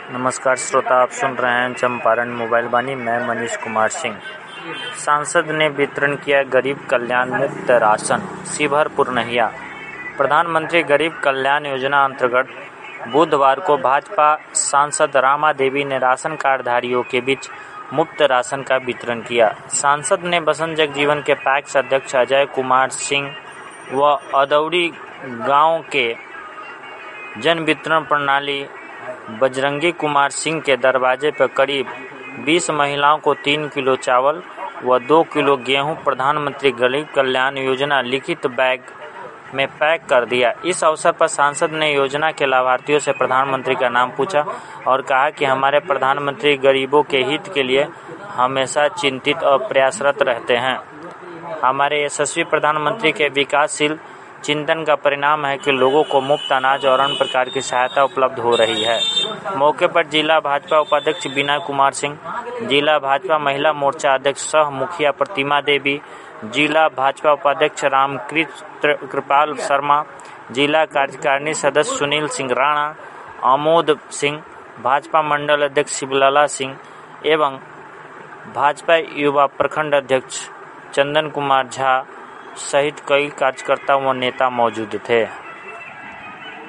नमस्कार श्रोता, आप सुन रहे हैं चंपारण मोबाइल वाणी। मैं मनीष कुमार सिंह। सांसद ने वितरण किया गरीब कल्याण मुफ्त राशन, शिवहर पुरनहिया। प्रधानमंत्री गरीब कल्याण योजना अंतर्गत बुधवार को भाजपा सांसद रामा देवी ने राशन कार्डधारियों के बीच मुफ्त राशन का वितरण किया। सांसद ने बसंत जगजीवन के पैक्स अध्यक्ष अजय कुमार सिंह व अदौड़ी गांव के जन वितरण प्रणाली बजरंगी कुमार सिंह के दरवाजे पर करीब 20 महिलाओं को 3 किलो चावल व 2 किलो गेहूं प्रधानमंत्री गरीब कल्याण योजना लिखित बैग में पैक कर दिया। इस अवसर पर सांसद ने योजना के लाभार्थियों से प्रधानमंत्री का नाम पूछा और कहा कि हमारे प्रधानमंत्री गरीबों के हित के लिए हमेशा चिंतित और प्रयासरत रहते हैं। हमारे यशस्वी प्रधानमंत्री के विकासशील चिंतन का परिणाम है कि लोगों को मुफ्त अनाज और अन्य प्रकार की सहायता उपलब्ध हो रही है। मौके पर जिला भाजपा उपाध्यक्ष बीना कुमार सिंह, जिला भाजपा महिला मोर्चा अध्यक्ष सह मुखिया प्रतिमा देवी, जिला भाजपा उपाध्यक्ष रामकृष्ण कृपाल शर्मा, जिला कार्यकारिणी सदस्य सुनील सिंह राणा, आमोद सिंह, भाजपा मंडल अध्यक्ष शिवलाला सिंह एवं भाजपा युवा प्रखंड अध्यक्ष चंदन कुमार झा सहित कई कार्यकर्ता व नेता मौजूद थे।